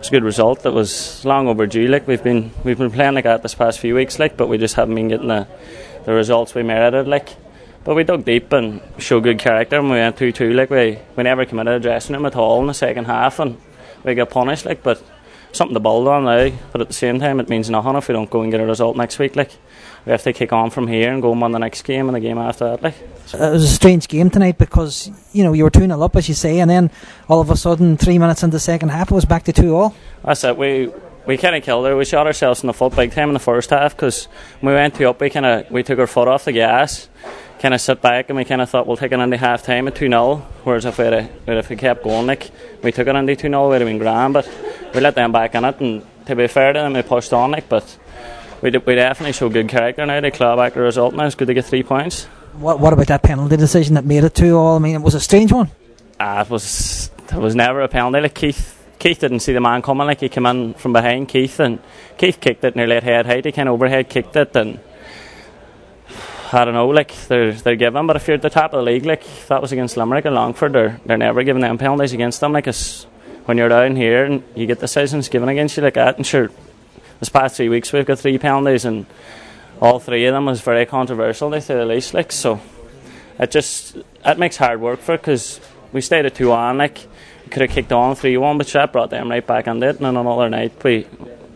was a good result. It was long overdue. Like we've been playing like that this past few weeks, like, but we just haven't been getting the results we merited, like. But we dug deep and showed good character, and we went 2-2. Like we never came into the dressing room at all in the second half, and we got punished. Like, but something to build on now. But at the same time, it means nothing if we don't go and get a result next week. Like, we have to kick on from here and go and win the next game and the game after that. Like, it was a strange game tonight because you were 2-0 up, as you say, and then all of a sudden 3 minutes into the second half it was back to 2-2. That's it. We kind of killed it. We shot ourselves in the foot big time in the first half, because when we went 2 up, we took our foot off the gas, kind of sit back, and we kind of thought we'll take it into half time at 2-0. Whereas if we kept going, like, we took it into 2-0, we'd have been grand. But we let them back in it, and to be fair to them, we pushed on, like. But we definitely show good character now. They claw back the result now. It's good to get 3 points. What about that penalty decision that made it 2-2? I mean, it was a strange one. It was never a penalty. Like, Keith didn't see the man coming. Like, he came in from behind Keith, and Keith kicked it nearly at head height. He kind of overhead kicked it, and I don't know, like, they're giving. But if you're at the top of the league, like, if that was against Limerick or Longford, they're never giving them penalties against them. Like, it's when you're down here and you get decisions given against you like that. And sure, this past 3 weeks we've got 3 penalties, and all 3 of them was very controversial, to say the least. Like, so it makes hard work for it, because we stayed at 2-1. Like, we could have kicked on 3-1, but that brought them right back into it. And on another night we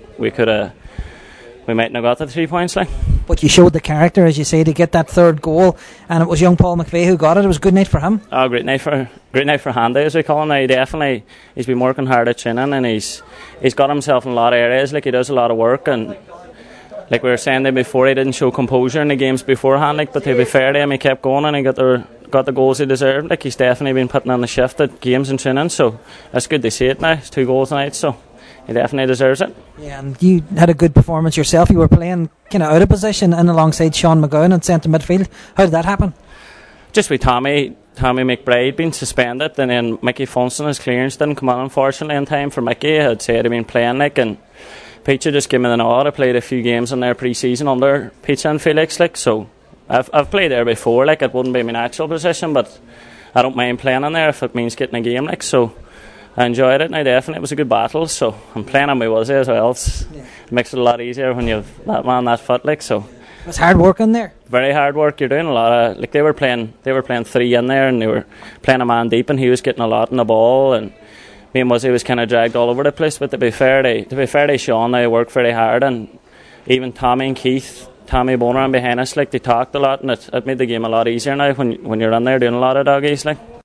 mightn't have got the 3 points. Like, but you showed the character, as you say, to get that third goal, and it was young Paul McVeigh who got it. It was a good night for him. Oh, great night for Handy, as we call him now. He's been working hard at training, and he's got himself in a lot of areas. Like, he does a lot of work, and like we were saying there before, he didn't show composure in the games beforehand. Like, but to be fair to him, he kept going, and he got the goals he deserved. Like, he's definitely been putting on the shift at games and training, so it's good to see it now. It's 2 goals tonight, so he definitely deserves it. Yeah, and you had a good performance yourself. You were playing kind of out of position and alongside Sean McGowan in centre midfield. How did that happen? Just with Tommy McBride being suspended, and then Mickey Funston, his clearance didn't come on, unfortunately, in time for Mickey. I'd say he'd been playing, like, and Peter just gave me the nod. I played a few games in their pre-season under Peter and Felix, like, so I've played there before. Like, it wouldn't be my natural position, but I don't mind playing in there if it means getting a game, like, so I enjoyed it. Now, definitely it was a good battle, so I'm playing on my Wizzy as well. It makes it a lot easier when you have that man that foot, like, so it was hard work in there. Very hard work. You're doing a lot of, like, they were playing 3 in there, and they were playing a man deep, and he was getting a lot in the ball, and me and Wizzy was kind of dragged all over the place. But to be fair to Sean, they worked very hard, and even Tommy and Keith, Tommy Boner and behind us, like, they talked a lot, and it made the game a lot easier now when you're in there doing a lot of doggies, like.